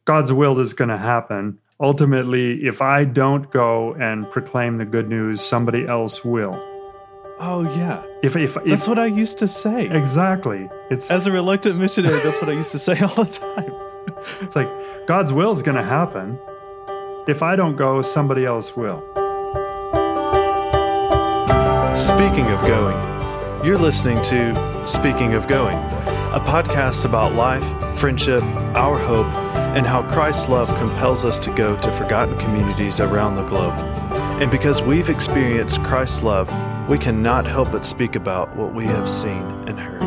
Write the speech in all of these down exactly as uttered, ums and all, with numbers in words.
God's will is going to happen. Ultimately, if I don't go and proclaim the good news, somebody else will. Oh, yeah. If, if, That's if, what I used to say. Exactly. It's As a reluctant missionary, that's what I used to say all the time. It's like God's will is going to happen. If I don't go, somebody else will. Speaking of going, you're listening to Speaking of Going, a podcast about life, friendship, our hope, and how Christ's love compels us to go to forgotten communities around the globe. And because we've experienced Christ's love, we cannot help but speak about what we have seen and heard.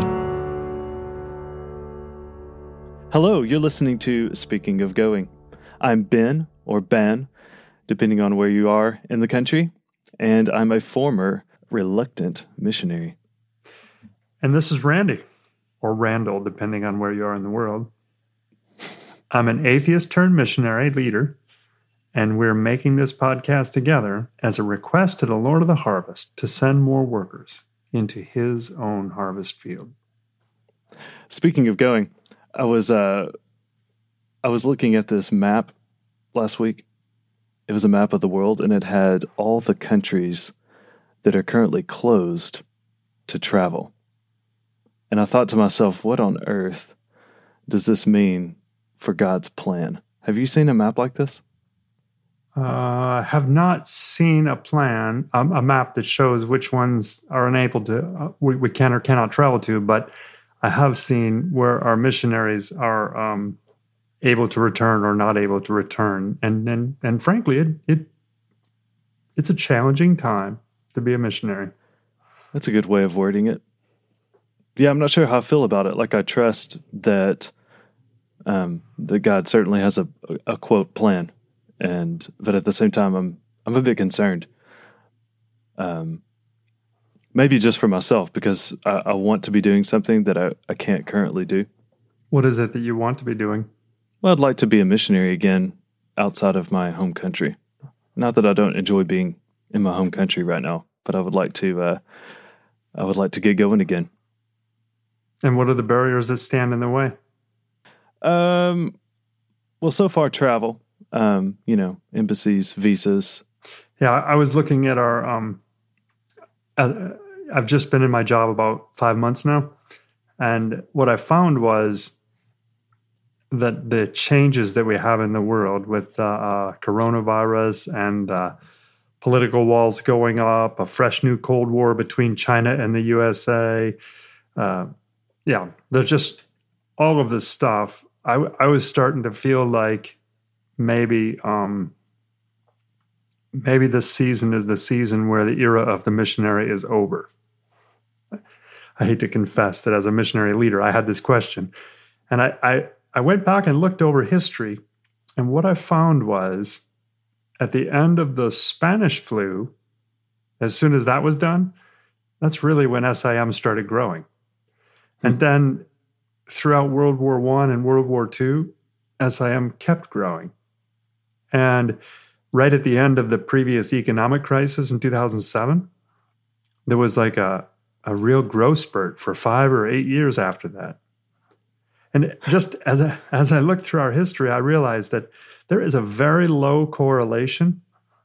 Hello, you're listening to Speaking of Going. I'm Ben, or Ben, depending on where you are in the country, and I'm a former reluctant missionary. And this is Randy, or Randall, depending on where you are in the world. I'm an atheist turned missionary leader, and we're making this podcast together as a request to the Lord of the harvest to send more workers into his own harvest field. Speaking of going, I was uh, I was looking at this map last week. It was a map of the world, and it had all the countries that are currently closed to travel. And I thought to myself, what on earth does this mean for God's plan? Have you seen a map like this? I uh, have not seen a plan, um, a map that shows which ones are unable to, uh, we, we can or cannot travel to, but I have seen where our missionaries are um, able to return or not able to return. And and, and frankly, it, it it's a challenging time to be a missionary. That's a good way of wording it. Yeah, I'm not sure how I feel about it. Like, I trust that um, that God certainly has a, a quote plan, and but at the same time, I'm I'm a bit concerned. Um, maybe just for myself, because I, I want to be doing something that I, I can't currently do. What is it that you want to be doing? Well, I'd like to be a missionary again outside of my home country. Not that I don't enjoy being in my home country right now, but I would like to. Uh, I would like to get going again. And what are the barriers that stand in the way? Um, well, so far travel, um, you know, embassies, visas. Yeah, I was looking at our, um, uh, I've just been in my job about five months now. And what I found was that the changes that we have in the world with uh, uh, coronavirus and uh, political walls going up, a fresh new Cold War between China and the U S A, uh, yeah, there's just all of this stuff. I, I was starting to feel like maybe um, maybe this season is the season where the era of the missionary is over. I hate to confess that as a missionary leader, I had this question. And I, I, I went back and looked over history, and what I found was at the end of the Spanish flu, as soon as that was done, that's really when S I M started growing. And then throughout World War One and World War Two, S I M kept growing. And right at the end of the previous economic crisis in two thousand seven, there was like a, a real growth spurt for five or eight years after that. And just as I, as I looked through our history, I realized that there is a very low correlation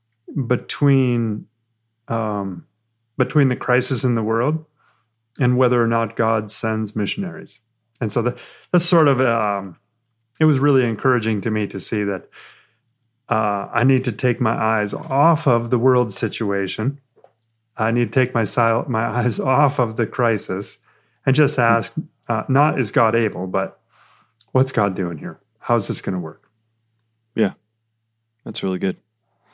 between um, between the crisis in the world and whether or not God sends missionaries. And so the, that's sort of, um, it was really encouraging to me to see that uh, I need to take my eyes off of the world situation. I need to take my, sil- my eyes off of the crisis and just ask, uh, not is God able, but what's God doing here? How's this going to work? Yeah, that's really good.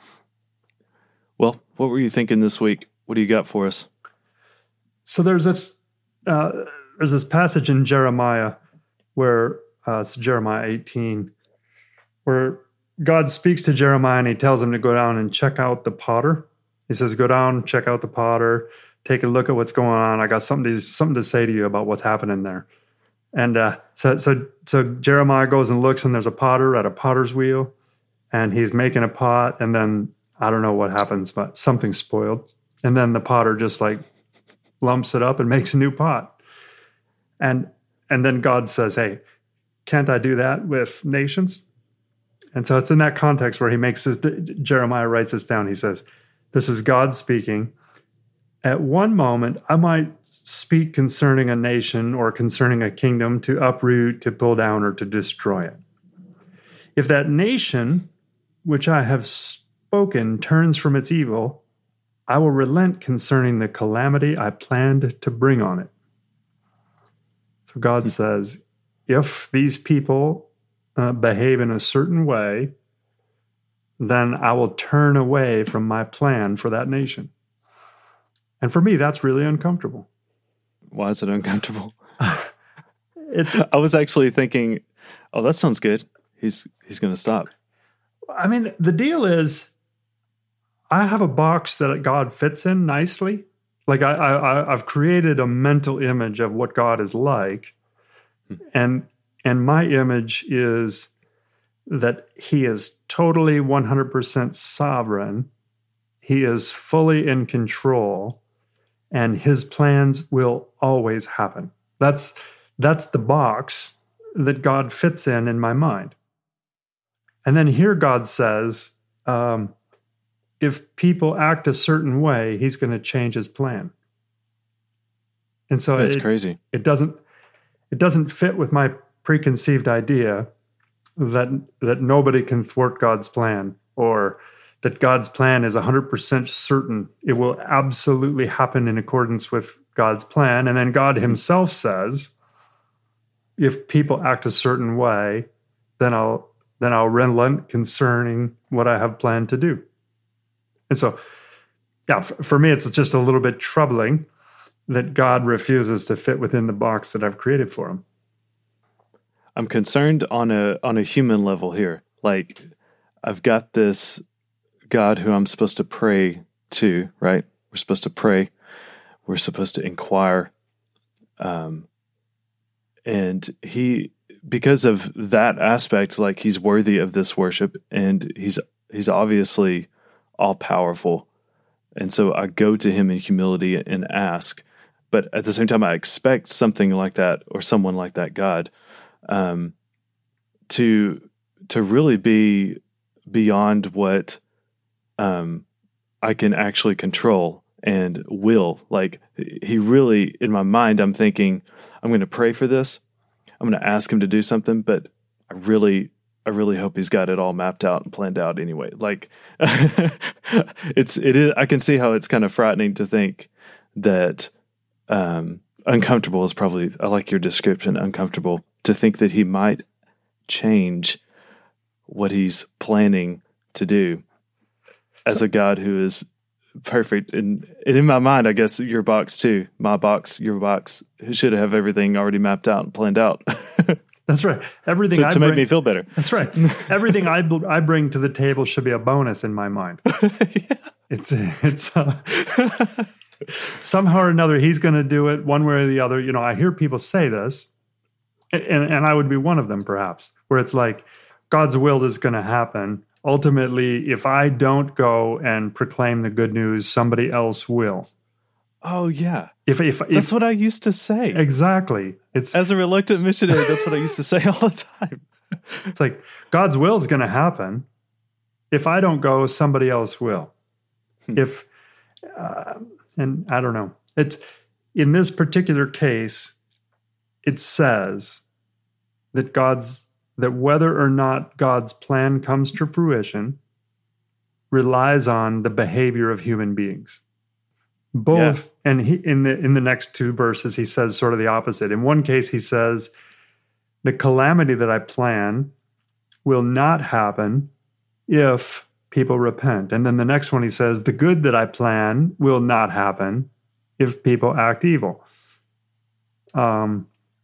Well, what were you thinking this week? What do you got for us? So there's this uh, there's this passage in Jeremiah where uh, it's Jeremiah eighteen, where God speaks to Jeremiah and he tells him to go down and check out the potter. He says, "Go down, check out the potter, take a look at what's going on. I got something to something to say to you about what's happening there." And uh, so so so Jeremiah goes and looks, and there's a potter at a potter's wheel, and he's making a pot, and then I don't know what happens, but something's spoiled, and then the potter just like lumps it up and makes a new pot. And and then God says, "Hey, can't I do that with nations?" And so it's in that context where he makes this, Jeremiah writes this down. He says, this is God speaking. At one moment, I might speak concerning a nation or concerning a kingdom to uproot, to pull down, or to destroy it. If that nation, which I have spoken, turns from its evil, I will relent concerning the calamity I planned to bring on it. So God hmm. says, if these people uh, behave in a certain way, then I will turn away from my plan for that nation. And for me, that's really uncomfortable. Why is it uncomfortable? It's. I was actually thinking, oh, that sounds good. He's he's going to stop. I mean, the deal is, I have a box that God fits in nicely. Like I, I I've created a mental image of what God is like, hmm. and and my image is that He is totally one hundred percent sovereign. He is fully in control. And His plans will always happen. That's that's the box that God fits in in my mind. And then here God says, um, if people act a certain way, He's going to change His plan. And so that's it, crazy. It doesn't it doesn't fit with my preconceived idea that that nobody can thwart God's plan, or that God's plan is one hundred percent certain. It will absolutely happen in accordance with God's plan. And then God Himself says, if people act a certain way, then I'll then I'll relent concerning what I have planned to do. And so, yeah, f- for me, it's just a little bit troubling that God refuses to fit within the box that I've created for Him. I'm concerned on a on a human level here. Like, I've got this God who I'm supposed to pray to, right? We're supposed to pray. We're supposed to inquire. Um, and he, because of that aspect, like He's worthy of this worship, and he's he's obviously all powerful. And so I go to Him in humility and ask. But at the same time, I expect something like that, or someone like that God, um, to to really be beyond what Um, I can actually control and will. Like, He really, in my mind, I'm thinking, I'm going to pray for this. I'm going to ask Him to do something, but I really, I really hope He's got it all mapped out and planned out anyway. Like, it's, it is, I can see how it's kind of frightening to think that, um, uncomfortable is probably, I like your description, uncomfortable, to think that He might change what He's planning to do. As a God who is perfect. And, and in my mind, I guess your box too, my box, your box, should have everything already mapped out and planned out. That's right. Everything to, I to bring, make me feel better. That's right. Everything I I bring to the table should be a bonus in my mind. yeah. It's it's uh, somehow or another He's going to do it one way or the other. You know, I hear people say this, and, and I would be one of them perhaps, where it's like God's will is going to happen. Ultimately, if I don't go and proclaim the good news, somebody else will. Oh yeah, if if that's if, what I used to say. Exactly. It's as a reluctant missionary. That's what I used to say all the time. It's like God's will is going to happen. If I don't go, somebody else will. Hmm. If uh, and I don't know. It's in this particular case, it says that God's. that whether or not God's plan comes to fruition relies on the behavior of human beings. Both, yeah. and he, in the in the next two verses, he says sort of the opposite. In one case, he says, the calamity that I plan will not happen if people repent. And then the next one, he says, the good that I plan will not happen if people act evil. Um.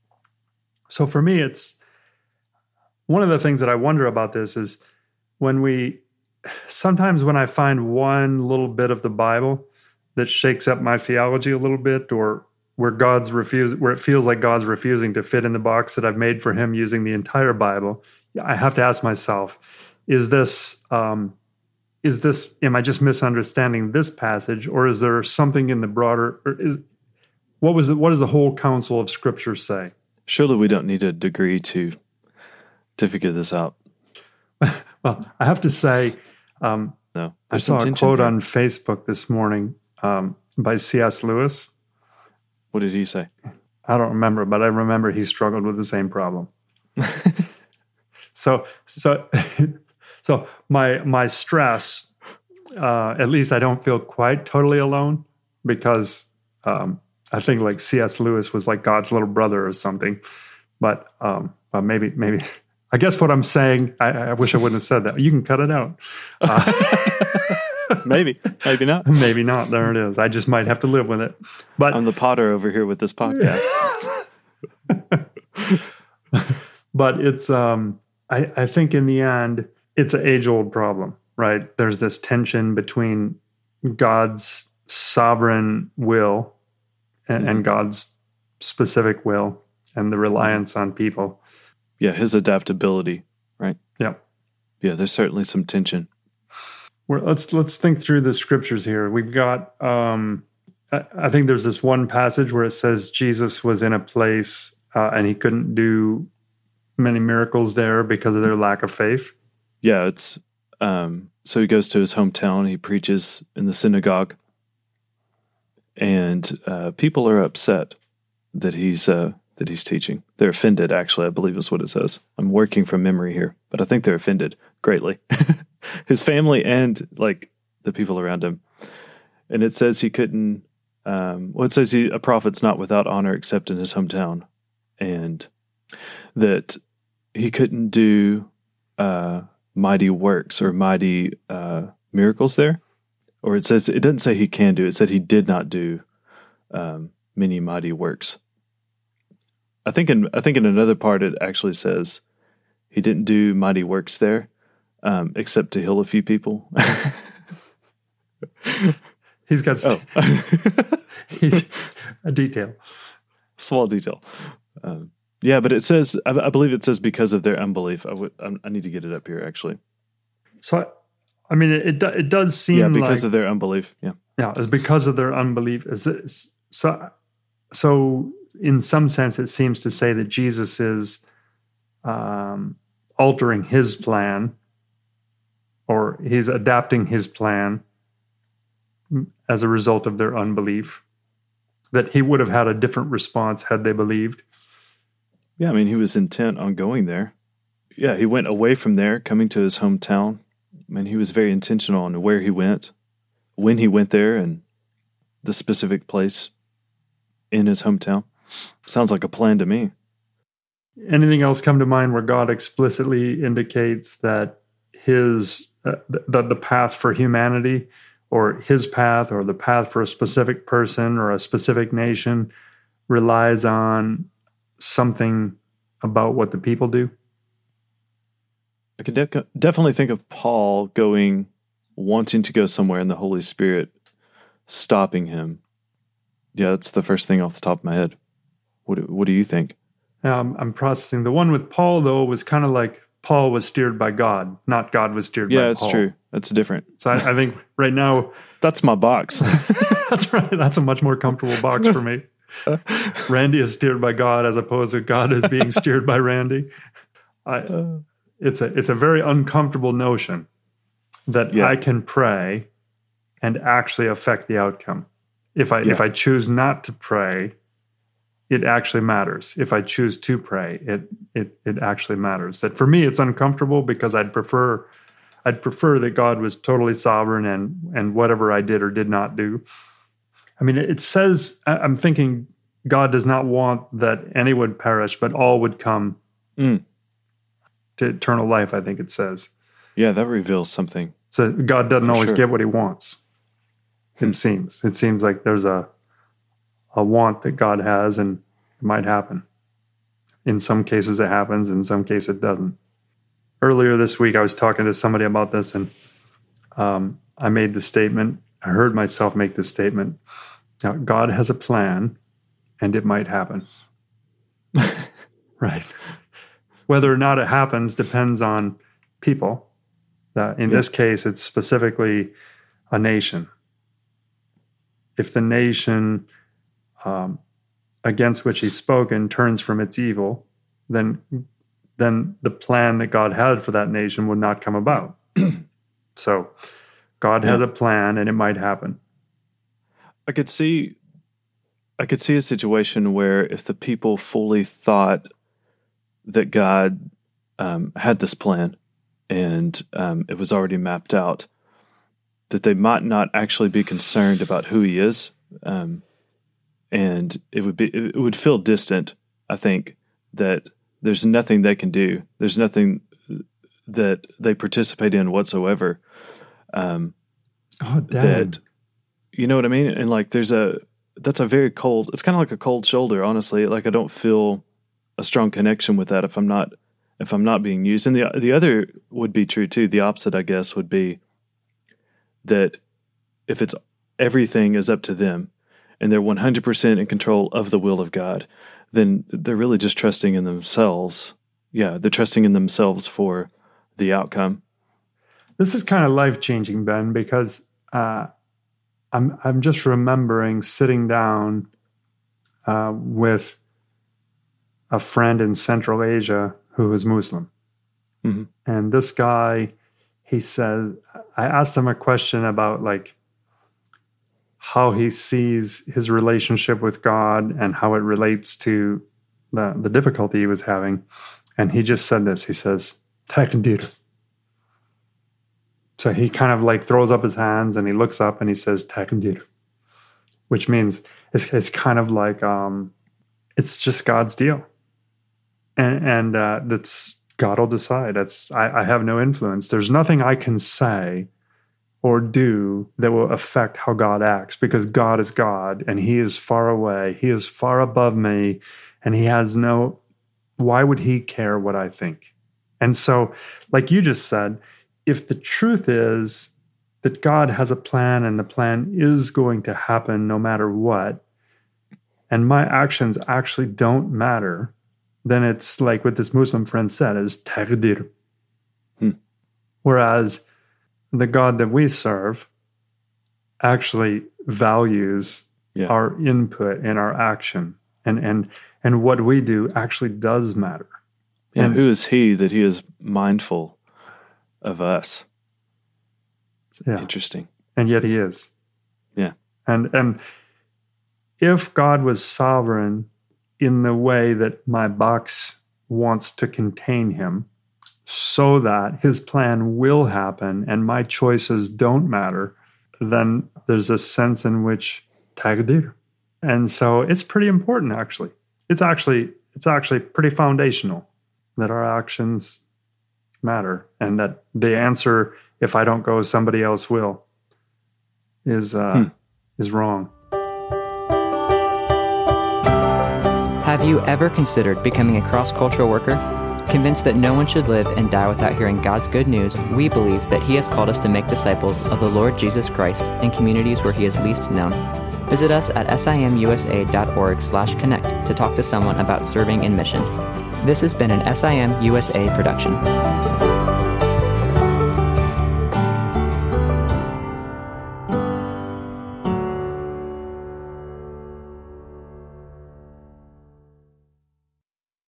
So for me, it's, one of the things that I wonder about this is when we, sometimes when I find one little bit of the Bible that shakes up my theology a little bit, or where God's refuse, where it feels like God's refusing to fit in the box that I've made for Him using the entire Bible, I have to ask myself, is this, um, is this, am I just misunderstanding this passage, or is there something in the broader, or is, what was the, what does the whole counsel of Scripture say? Surely we don't need a degree to to figure this out. Well, I have to say, um, No, I there's saw some a tension quote here. on Facebook this morning um, by C S. Lewis. What did he say? I don't remember, but I remember he struggled with the same problem. so, so, so my my stress, uh, at least I don't feel quite totally alone because um, I think like C S. Lewis was like God's little brother or something. But um, but maybe maybe I guess what I'm saying, I, I wish I wouldn't have said that. You can cut it out. Uh, Maybe, maybe not. maybe not. There it is. I just might have to live with it. But I'm the Potter over here with this podcast. but it's um I, I think in the end it's an age-old problem, right? There's this tension between God's sovereign will and, Mm-hmm. and God's specific will and the reliance on people. Yeah, his adaptability, right? Yeah. Yeah, there's certainly some tension. We're, let's let's think through the scriptures here. We've got um I, I think there's this one passage where it says Jesus was in a place uh, and he couldn't do many miracles there because of their lack of faith. Yeah, it's um, so he goes to his hometown. He preaches in the synagogue, and uh, people are upset that he's uh, that he's teaching. They're offended, actually. I believe is what it says. I'm working from memory here, but I think they're offended greatly. His family and like the people around him. And it says he couldn't. Um, well, it says he, a prophet's not without honor except in his hometown, and that he couldn't do uh, mighty works or mighty uh, miracles there. Or it says, it doesn't say he can do, it said he did not do um, many mighty works. I think in I think in another part it actually says he didn't do mighty works there, um, except to heal a few people. He's got st- oh. he's a detail. Small detail. Um, yeah, but it says, I, I believe it says because of their unbelief. I would, I, I need to get it up here actually. So, I mean, it it, do- it does seem Yeah, because like, of their unbelief. Yeah. yeah, it's because of their unbelief. Is it, so, so in some sense, it seems to say that Jesus is um, altering his plan, or he's adapting his plan as a result of their unbelief. That he would have had a different response had they believed. Yeah, I mean, he was intent on going there. Yeah, he went away from there, coming to his hometown. I mean, he was very intentional on where he went, when he went there, and the specific place in his hometown. Sounds like a plan to me. Anything else come to mind where God explicitly indicates that his uh, that the path for humanity, or his path, or the path for a specific person or a specific nation, relies on something about what the people do? I could de- definitely think of Paul going, wanting to go somewhere, and the Holy Spirit stopping him. Yeah, that's the first thing off the top of my head. What do, what do you think? Um, I'm processing. The one with Paul, though, was kind of like Paul was steered by God, not God was steered by Yeah, Paul. it's true. That's different. So I, I think right now, That's my box. that's right. That's a much more comfortable box for me. Randy is steered by God as opposed to God is being steered by Randy. I, it's a it's a very uncomfortable notion that Yeah. I can pray and actually affect the outcome. If I Yeah. if I choose not to pray, it actually matters. If I choose to pray, it it it actually matters. That for me, it's uncomfortable because I'd prefer I'd prefer that God was totally sovereign and and whatever I did or did not do. I mean, it says, I'm thinking God does not want that any would perish, but all would come Mm. to eternal life, I think it says. Yeah, that reveals something. So God doesn't For always sure. get what he wants. It seems. It seems like there's a a want that God has, and it might happen. In some cases it happens, in some cases it doesn't. Earlier this week I was talking to somebody about this, and um, I made the statement, I heard myself make this statement. Now, God has a plan, and it might happen. Right. Whether or not it happens depends on people. Uh, in Yeah. this case, it's specifically a nation. If the nation um, against which he's spoken turns from its evil, then then the plan that God had for that nation would not come about. So God yeah. has a plan, and it might happen. I could see I could see a situation where if the people fully thought that God um, had this plan and um, it was already mapped out, that they might not actually be concerned about who he is, um, and it would be it would feel distant. I think that there's nothing they can do. There's nothing that they participate in whatsoever. Um, oh, damn. That you know what I mean? And like, there's a that's a very cold. It's kind of like a cold shoulder, honestly. Like I don't feel a strong connection with that if I'm not if I'm not being used. And the the other would be true too. The opposite, I guess, would be that if it's everything is up to them and they're one hundred percent in control of the will of God, then they're really just trusting in themselves. Yeah, they're trusting in themselves for the outcome. This is kind of life-changing, Ben, because uh, I'm I'm just remembering sitting down uh, with a friend in Central Asia who was Muslim. Mm-hmm. And this guy, he said, I asked him a question about like how he sees his relationship with God and how it relates to the, the difficulty he was having. And he just said this, he says, Takdir. So he kind of like throws up his hands and he looks up and he says, Takdir, which means it's, it's kind of like, um, it's just God's deal. And, and uh, that's, God will decide. That's, I, I have no influence. There's nothing I can say or do that will affect how God acts, because God is God and he is far away. He is far above me, and he has no, why would he care what I think? And so, like you just said, if the truth is that God has a plan and the plan is going to happen no matter what, and my actions actually don't matter, then it's like what this Muslim friend said is taqdir. Hmm. Whereas the God that we serve actually values yeah. our input and our action, and and and what we do actually does matter. Yeah, and who is he that he is mindful of us? Yeah. Interesting. And yet he is. Yeah. And and if God was sovereign in the way that my box wants to contain him, so that his plan will happen and my choices don't matter, then there's a sense in which taqdir. And so it's pretty important, actually. It's actually it's actually pretty foundational that our actions matter, and that the answer, if I don't go, somebody else will, is uh, hmm. is wrong. Have you ever considered becoming a cross-cultural worker? Convinced that no one should live and die without hearing God's good news, we believe that he has called us to make disciples of the Lord Jesus Christ in communities where he is least known. Visit us at simusa.org slash connect to talk to someone about serving in mission. This has been an S I M U S A production.